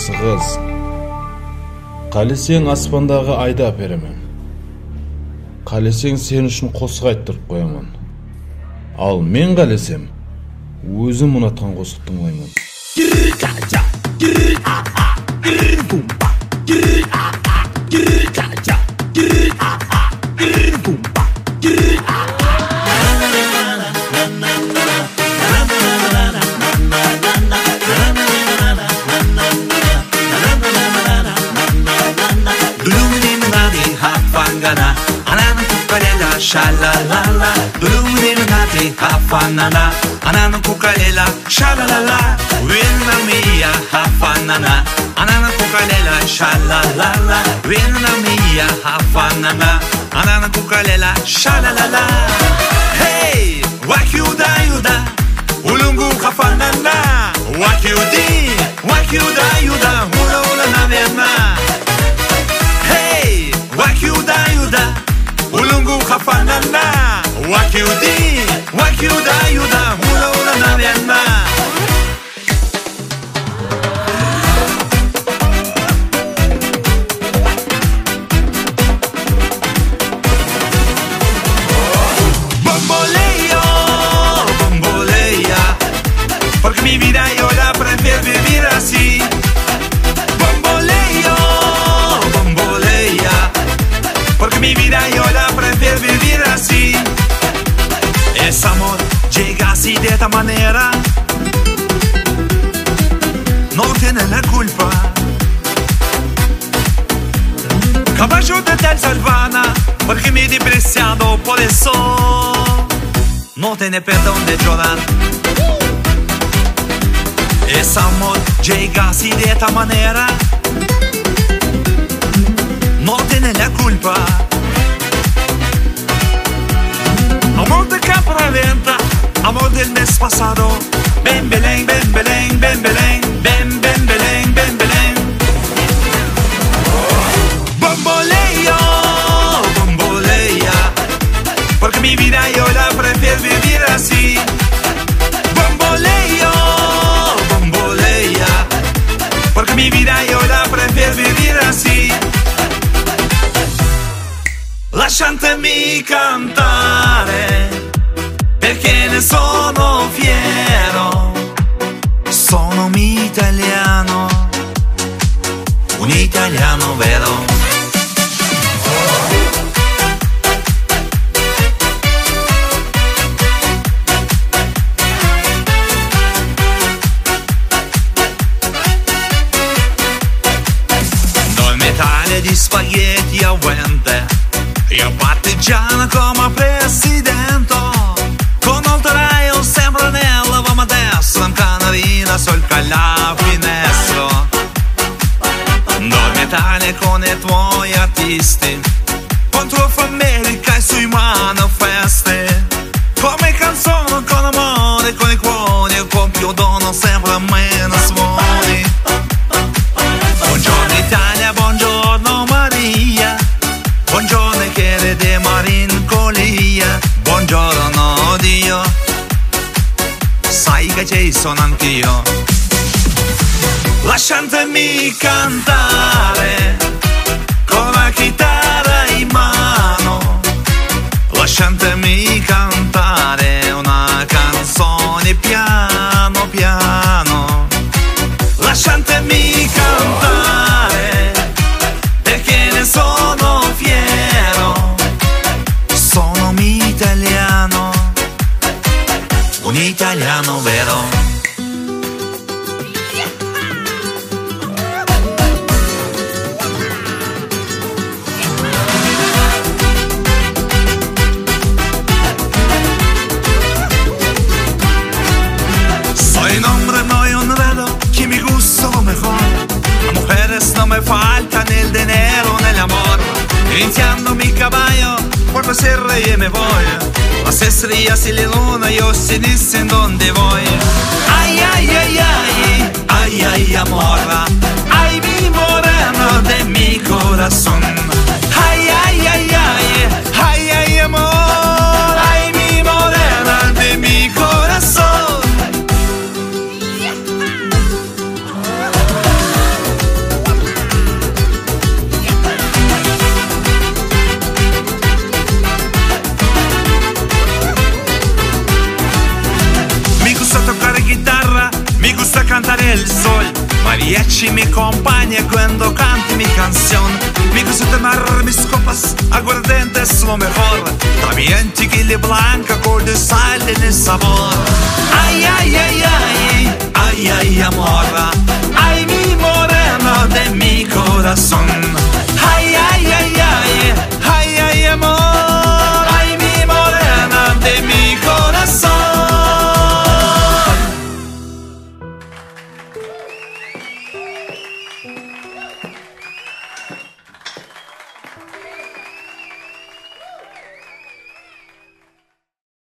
жақсы қыз. Қалесең аспандағы айды әперемін. Қалесең сен үшін қосық айттырып қоямын. Ал мен қалесем, өзім ұнатқан қосық тыңлаймын. Sha-la-la-la, illuminati hafanana, anana kukalela, sha-la-la-la, winna mia hafanana, anana kukalela, sha-la-la-la, winna mia hafanana, anana kukalela, sha-la-la-la. Hey, wakyuda yuda, ulungu hafanana, wakyuda yuda, ula na verna. Hey, wakyuda yuda, ulungu hafanana, wakyuda yuda, ula na verna. Bamboleo, bambolea, porque mi vida yo la prefiero vivir así. Bamboleo, bambolea, porque mi vida yo la prefiero vivir así. Ese amor llega así de esta manera, no tiene la culpa. Caballo de tal Salvana, porque me he despreciado, por eso no tiene perdón de llorar. Ese amor llega así de esta manera, no tiene la culpa. Amor de compraventa, amor del mes pasado. Ben Belén, Ben Belén, Ben Belén, Ben Belén, Ben Belén. Bamboleo, bambolea, porque mi vida yo la prefiero vivir así. Bamboleo, bambolea, porque mi vida yo la prefiero vivir así. Lasciatemi cantare, perché ne sono fiero. Sono un italiano vero. Dolmetale di spaghetti a Wente, io partigiano come presidente, con oltraio sempre nella vama destra, in canarina sul la finestra. Dormitare con i tuoi artisti, contro America e sui manifesti, come canzoni con amore, con i cuori, il compiuto sempre meno suoni. Buongiorno Italia, buongiorno Maria, buongiorno chiede di malinconia, buongiorno Dio, sai che ci sono anch'io. Lasciatemi cantare con la chitarra in mano, lasciatemi cantare una canzone piano piano, lasciatemi cantare perché ne sono fiero. Sono un italiano vero. Soy un hombre muy honrado que me gusta lo mejor. Las mujeres no me faltan el dinero ni el amor. Entiendo mi caballo, por ser rey y me voy. Las estrellas y la luna yo sé dicen dónde voy. Ay, ay, ay, ay, ay, ay, amor. Ay, mi morena de mi corazón. Ay, ay, ay, ay, ay, ay, amor. Ay, mi morena de mi corazón. el sol. Mariachi mi compañía cuando cante mi canción. Me gusta tomar mis copas, aguardiente es lo mejor. También tequila blanca con de sal en el sabor. Ay, ay, ay, ay, ay, ay, amor.